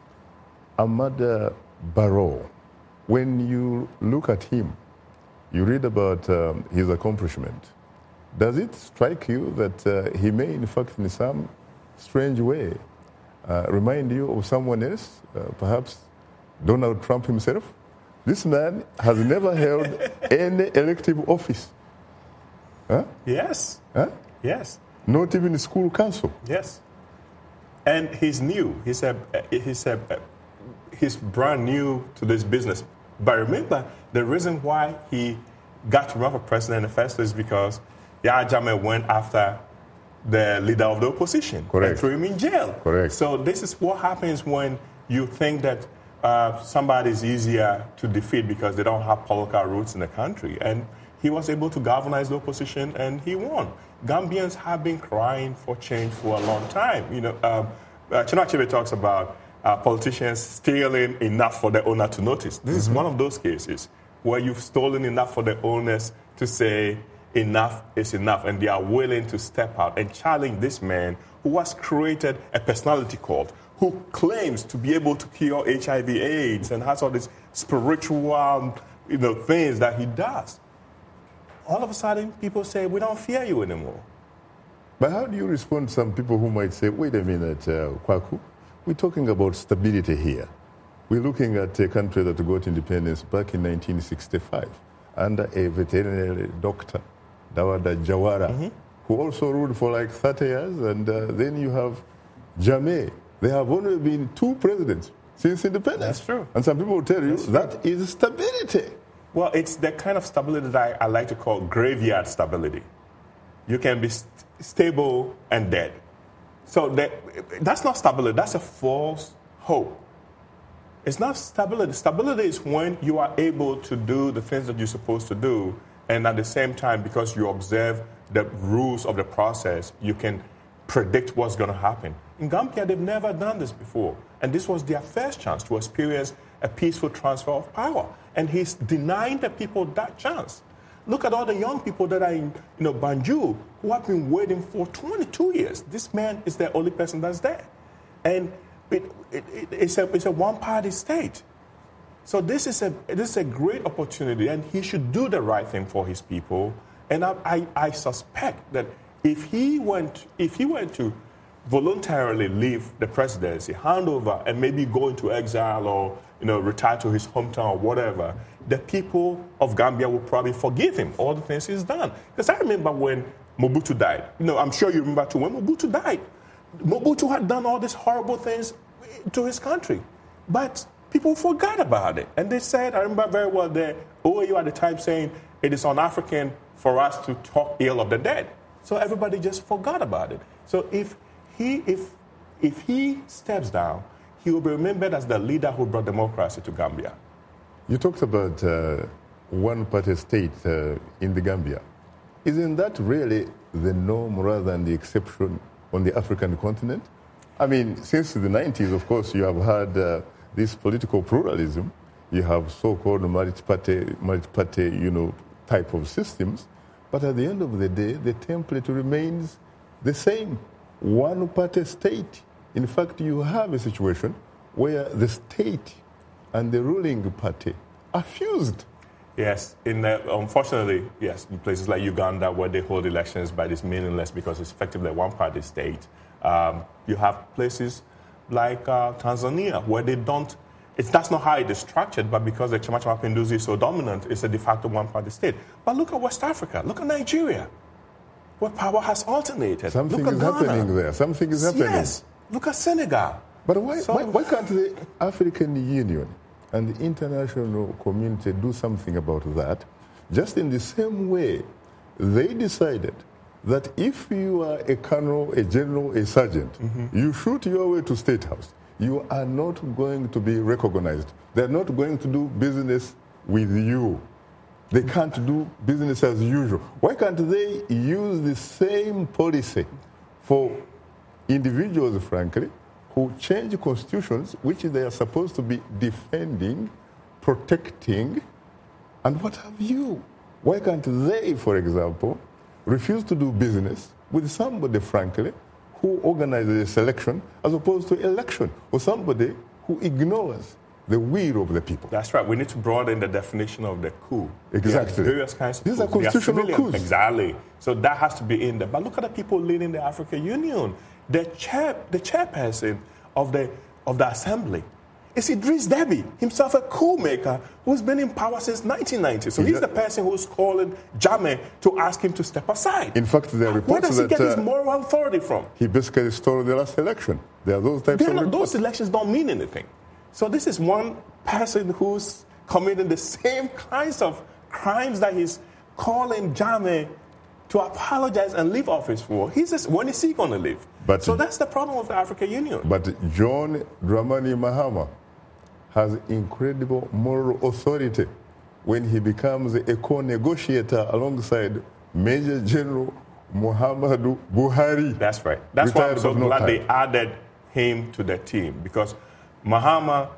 Amada Barrow, when you look at him, you read about um, his accomplishment. Does it strike you that uh, he may, in fact, in some strange way, uh, remind you of someone else, uh, perhaps Donald Trump himself? This man has never held any elective office. Huh? Yes. Huh? Yes. Not even the school council. Yes. And he's new. He's a, he's a, he's brand new to this business. But remember, the reason why he got to run for president in the first place is because Yahya Jammeh went after the leader of the opposition. Correct. And threw him in jail. Correct. So this is what happens when you think that uh, somebody is easier to defeat because they don't have political roots in the country. And he was able to galvanize the opposition, and he won. Gambians have been crying for change for a long time. You know, um, uh, Chinua Achebe talks about uh, politicians stealing enough for the owner to notice. This mm-hmm. is one of those cases where you've stolen enough for the owners to say enough is enough, and they are willing to step out and challenge this man who has created a personality cult, who claims to be able to cure H I V AIDS and has all these spiritual, you know, things that he does. All of a sudden, people say, we don't fear you anymore. But how do you respond to some people who might say, wait a minute, uh, Kwaku, we're talking about stability here. We're looking at a country that got independence back in nineteen sixty-five under a veterinary doctor, Dawada Jawara, mm-hmm. who also ruled for like thirty years. And uh, then you have Jammeh. There have only been two presidents since independence. That's true. And some people will tell you That's that true. is stability. Well, it's the kind of stability that I, I like to call graveyard stability. You can be st- stable and dead. So that, that's not stability. That's a false hope. It's not stability. Stability is when you are able to do the things that you're supposed to do And at the same time, because you observe the rules of the process, you can predict what's going to happen. In Gambia, they've never done this before. And this was their first chance to experience a peaceful transfer of power. And he's denying the people that chance. Look at all the young people that are in you know, Banjul who have been waiting for twenty-two years. This man is the only person that's there. And it, it, it, it's a, it's a one-party state. So this is, a, this is a great opportunity, and he should do the right thing for his people. And I, I, I suspect that if he went, if he went to voluntarily leave the presidency, hand over, and maybe go into exile or you know retire to his hometown or whatever, the people of Gambia will probably forgive him all the things he's done. Because I remember when Mobutu died. You know, I'm sure you remember too. When Mobutu died, Mobutu had done all these horrible things to his country, but people forgot about it. And they said, I remember very well, the O A U at the time saying it is un-African for us to talk ill of the dead. So everybody just forgot about it. So if he if if he steps down, he will be remembered as the leader who brought democracy to Gambia. You talked about uh, one-party state uh, in the Gambia. Isn't that really the norm rather than the exception on the African continent? I mean, since the nineties, of course, you have had uh, this political pluralism. You have so-called multi-party, multi-party, you know, type of systems. But at the end of the day, the template remains the same. One-party state. In fact, you have a situation where the state and the ruling party are fused. Yes, in uh, unfortunately, yes, in places like Uganda where they hold elections by this meaningless because it's effectively a one-party state. Um, you have places like uh, Tanzania where they don't, it's, that's not how it is structured, but because the Chama Chama Pinduzi is so dominant, it's a de facto one-party state. But look at West Africa, look at Nigeria, where power has alternated. Something look is at Ghana. happening there, something is happening. Yes, look at Senegal. But why, So- why, why can't the African Union and the international community do something about that? Just in the same way, they decided that if you are a colonel, a general, a sergeant, Mm-hmm. you shoot your way to State House, you are not going to be recognized. They're not going to do business with you. They can't do business as usual. Why can't they use the same policy for individuals, frankly, who change constitutions, which they are supposed to be defending, protecting, and what have you? Why can't they, for example, refuse to do business with somebody, frankly, who organizes a selection as opposed to election, or somebody who ignores the will of the people? That's right. We need to broaden the definition of the coup. Exactly. There are various kinds of These coups. are constitutional There civilian- coups. Exactly. So that has to be in there. But look at the people leading the African Union. The chair, the chairperson of the of the assembly is Idris Deby, himself a coup maker who's been in power since nineteen ninety. So he's Exa- the person who's calling Jammeh to ask him to step aside. In fact, there are Where reports does he that get his uh, moral authority from? he basically stole the last election. There are those types They're of not- reports. those elections don't mean anything. So this is one person who's committing the same kinds of crimes that he's calling Jammeh to apologize and leave office for. He's just, when is he going to leave? But- so that's the problem with the African Union. But John Dramani Mahama has incredible moral authority when he becomes a co-negotiator alongside Major General Muhammadu Buhari. That's right. That's why I'm Retired so but not glad they tied. added him to the team, because Mahama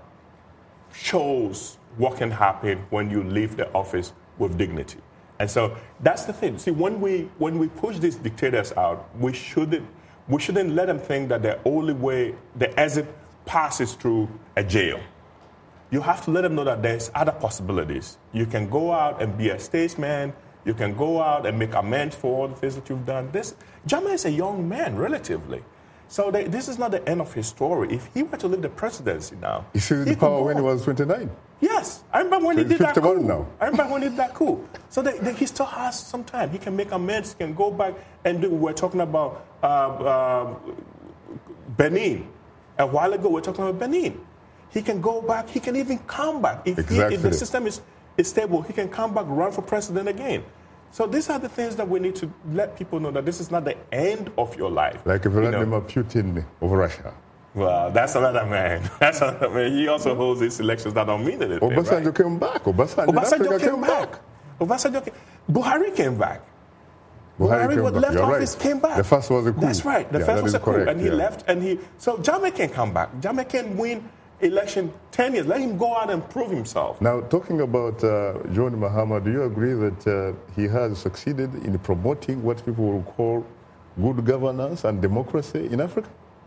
shows what can happen when you leave the office with dignity. And so that's the thing. See, when we when we push these dictators out, we shouldn't we shouldn't let them think that the only way the exit passes through a jail. You have to let them know that there's other possibilities. You can go out and be a statesman. You can go out and make amends for all the things that you've done. This Jammeh is a young man, relatively. So they, this is not the end of his story. If he were to leave the presidency now, He seized he the could power go when he on. was twenty-nine. Yes, I remember when he So did he's that fifty-one coup. now. I remember when he did that coup. So they, they, he still has some time. He can make amends. He can go back and do. We were talking about uh, uh, Benin a while ago. We were talking about Benin. He can go back. He can even come back if, he, if Exactly. the system is, is stable. He can come back, run for president again. So these are the things that we need to let people know, that this is not the end of your life. Like You know? Vladimir Putin of Russia. Well, that's another man. That's another man. He also holds these elections that don't mean anything. Obasanjo right? came back. Obasanjo, in Obasanjo Africa came back. Obasanjo came. Buhari came back. Buhari Buhari came was back. left You're office, right. came back. The first was a coup. That's right. The Yeah, first that was is a coup, correct, and he yeah. left. And he so Jammeh can come back. Jammeh can win election ten years. Let him go out and prove himself. Now, talking about uh, John Mahama, do you agree that uh, he has succeeded in promoting what people will call good governance and democracy in Africa?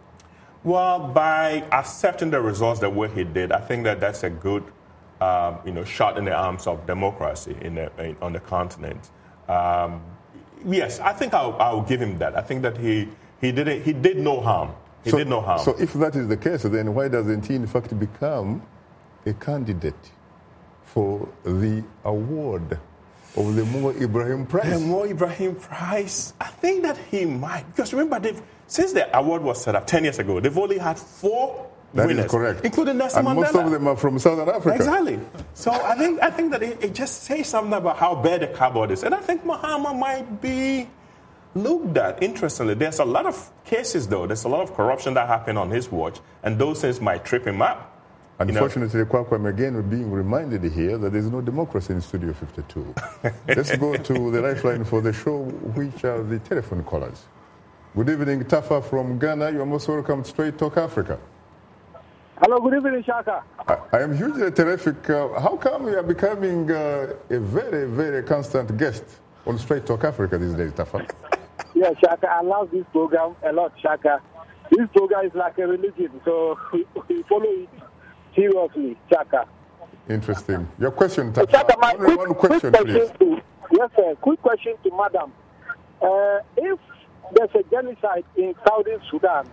Well, by accepting the results the way he did, I think that that's a good, um, you know, shot in the arms of democracy in the, in, on the continent. Um, yes, I think I'll, I'll give him that. I think that he he did it, he did no harm. He so, did no harm. So, if that is the case, then why doesn't he, in fact, become a candidate for the award of the Mo Ibrahim Prize? The Mo Ibrahim Prize, I think that he might. Because remember, they've, since the award was set up ten years ago, they've only had four That winners, is correct. including Nelson and Mandela. most of them are from Southern Africa. Exactly. So I think I think that it, it just says something about how bad the cupboard is. And I think Mahama might be looked at. Interestingly, there's a lot of cases, though. There's a lot of corruption that happened on his watch, and those things might trip him up. Unfortunately, you know? Kwakwam, again, we're being reminded here that there's no democracy in Studio fifty-two. Let's go to the lifeline for the show, which are the telephone callers. Good evening, Tafa from Ghana. You're most welcome to Straight Talk Africa. Hello, good evening, Shaka. I, I am hugely terrific. Uh, how come you are becoming uh, a very, very constant guest on Straight Talk Africa these days, Tafa? Yeah, Shaka, I love this program a lot, Shaka. This program is like a religion, so we, we follow it seriously, Shaka. Interesting. Your question, Tafa. Shaka, my Only quick, one question, quick please. question to, yes, sir. Quick question to Madam. Uh, if there's a genocide in Southern Sudan,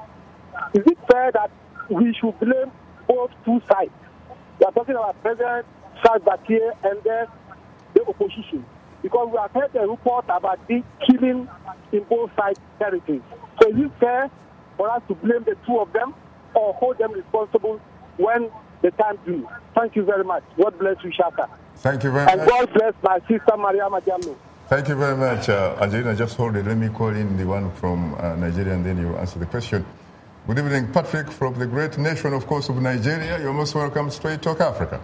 is it fair that we should blame both two sides? We are talking about President Salva Kiir and then the opposition. Because we have heard a report about the killing in both sides' territories. So is it fair for us to blame the two of them or hold them responsible when the time due? Thank you very much. God bless you, Shaka. Thank you very and much. And God bless my sister, Maria Majallo. Thank you very much, uh, Angelina. Just hold it. Let me call in the one from uh, Nigeria, and then you answer the question. Good evening, Patrick, from the great nation, of course, of Nigeria. You're most welcome to Straight Talk Africa.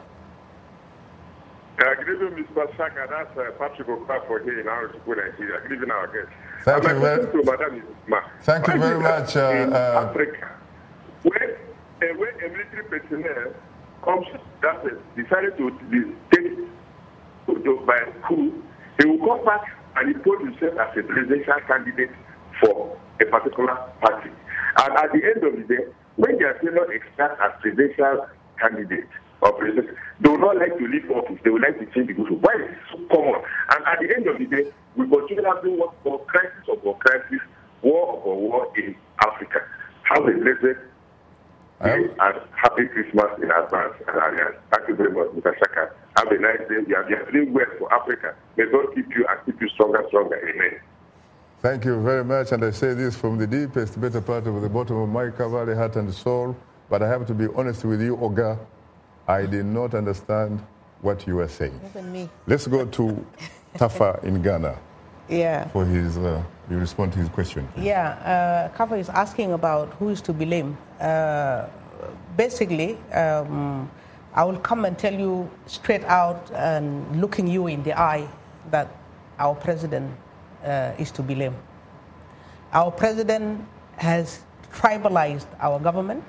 Uh, good evening, Mister Shaka. That's uh, Patrick Okafor here in our Nigeria. Good evening, our guest. Thank uh, you very, to Madam is, ma, thank you very much. Uh, in uh, Africa, when, uh, when a military personnel comes that is decided to take to, by a coup, he will come back and impose himself as a presidential candidate for a particular party. And at the end of the day, when they are not expert as presidential candidate or president, they will not like to leave office. They would like to change the government. Why is it so common? And at the end of the day, we continue having what we call crisis upon crisis, war upon war in Africa. Have a blessed day and happy Christmas in advance. Thank you very much, Mister Shaka. Have a nice day. You are doing well for Africa. May God keep you and keep you stronger, stronger. Amen. Thank you very much, and I say this from the deepest, better part of the bottom of my cavalry heart and soul, but I have to be honest with you, Oga, I did not understand what you were saying. Even me. Let's go to Tafa in Ghana. Yeah. For his, uh, you respond to his question. Yeah, uh, Kafa is asking about who is to blame. Uh, basically, um, I will come and tell you straight out and looking you in the eye that our president uh, is to blame. Our president has tribalized our government.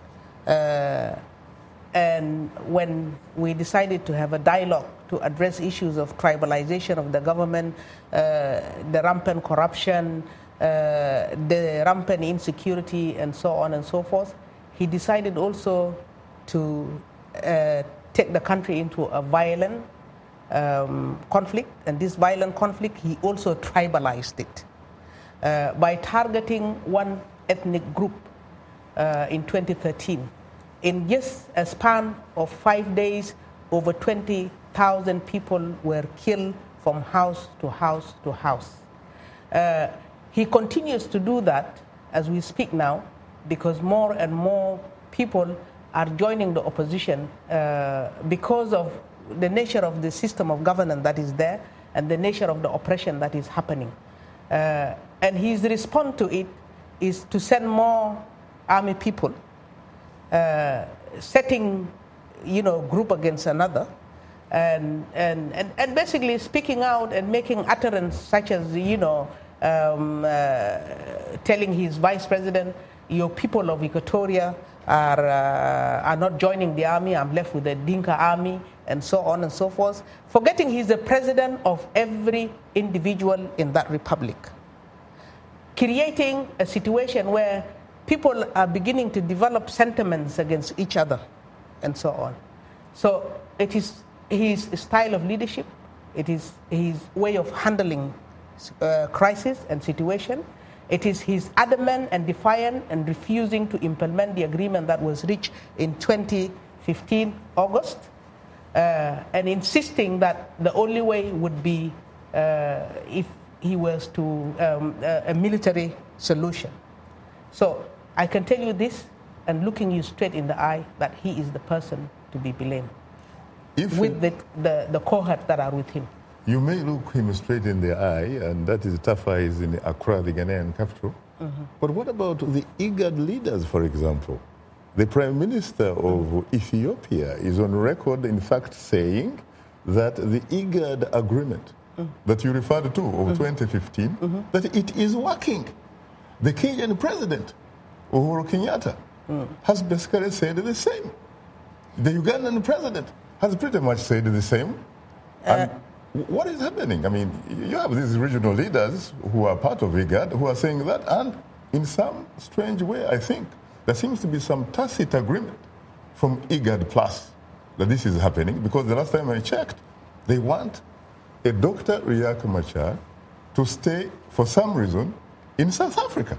Uh, and when we decided to have a dialogue to address issues of tribalization of the government, uh, the rampant corruption, uh, the rampant insecurity, and so on and so forth, he decided also to uh, take the country into a violent um, conflict. And this violent conflict, he also tribalized it uh, by targeting one ethnic group uh, in twenty thirteen. In just a span of five days, over twenty thousand people were killed from house to house to house. Uh, he continues to do that as we speak now, because more and more people are joining the opposition uh, because of the nature of the system of governance that is there and the nature of the oppression that is happening. Uh, and his response to it is to send more army people, Uh, setting, you know, group against another, and, and, and, and basically speaking out and making utterance such as, you know, um, uh, telling his vice president, your people of Equatoria are, uh, are not joining the army, I'm left with the Dinka army, and so on and so forth, forgetting he's the president of every individual in that republic. Creating a situation where people are beginning to develop sentiments against each other, and so on. So it is his style of leadership, it is his way of handling uh, crisis and situation. It is his adamant and defiant and refusing to implement the agreement that was reached in twenty fifteen, August, uh, and insisting that the only way would be uh, if he was to um, uh, a military solution. So I can tell you this, and looking you straight in the eye, that he is the person to be blamed, if with the, the, the cohort that are with him. You may look him straight in the eye, and that is Tafa is in Accra, the Ghanaian capital. Mm-hmm. But what about the IGAD leaders, for example? The Prime Minister of mm-hmm. Ethiopia is on record, in fact, saying that the IGAD agreement mm-hmm. that you referred to of mm-hmm. twenty fifteen, mm-hmm. that it is working. The Kenyan president, Uhuru Kenyatta, mm. has basically said the same. The Ugandan president has pretty much said the same. Uh, and what is happening? I mean, you have these regional leaders who are part of IGAD who are saying that, and in some strange way, I think, there seems to be some tacit agreement from IGAD Plus that this is happening, because the last time I checked, they want a Doctor Riek Machar to stay, for some reason, in South Africa.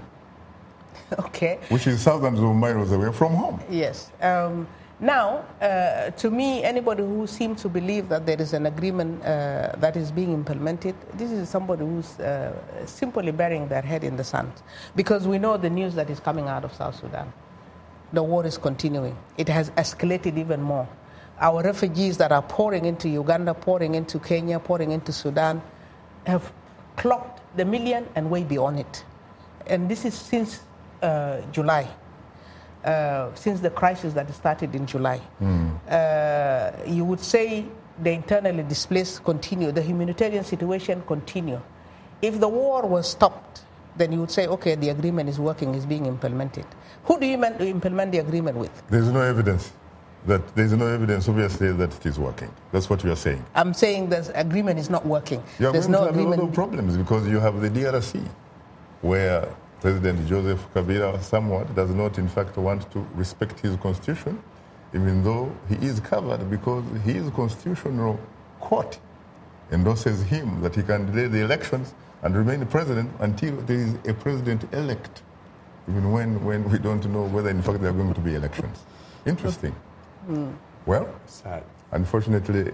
Okay. Which is thousands of miles away from home. Yes. Um, Now, uh, to me, anybody who seems to believe that there is an agreement uh, that is being implemented, this is somebody who's uh, simply burying their head in the sand. Because we know the news that is coming out of South Sudan. The war is continuing. It has escalated even more. Our refugees that are pouring into Uganda, pouring into Kenya, pouring into Sudan, have clocked the million and way beyond it. And this is since uh, July. Uh, since the crisis that started in July. Mm. Uh, you would say the internally displaced continue, the humanitarian situation continue. If the war was stopped, then you would say, okay, the agreement is working, is being implemented. Who do you mean to implement the agreement with? There's no evidence. That there's no evidence, obviously, that it is working. That's what you are saying. I'm saying the agreement is not working. You are there's going no to have agreement. a lot of problems, because you have the D R C, where President Joseph Kabila somewhat does not, in fact, want to respect his constitution, even though he is covered because his constitutional court endorses him that he can delay the elections and remain president until there is a president-elect, even when, when we don't know whether, in fact, there are going to be elections. Interesting. Mm. Well, sad. Unfortunately,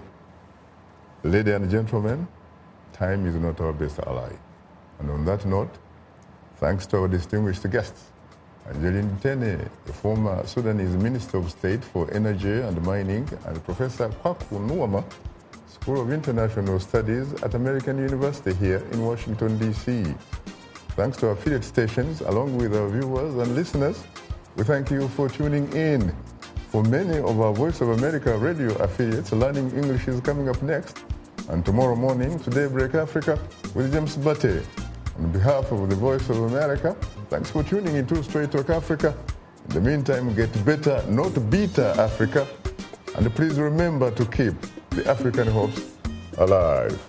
ladies and gentlemen, time is not our best ally. And on that note, thanks to our distinguished guests, Angeline Tene, the former Sudanese Minister of State for Energy and Mining, and Professor Kwaku Nuama, School of International Studies at American University here in Washington, D C. Thanks to our affiliate stations, along with our viewers and listeners, we thank you for tuning in. For many of our Voice of America radio affiliates, Learning English is coming up next. And tomorrow morning, Today Break Africa with James Bate. On behalf of the Voice of America, thanks for tuning into Straight Talk Africa. In the meantime, get better, not beater Africa. And please remember to keep the African hopes alive.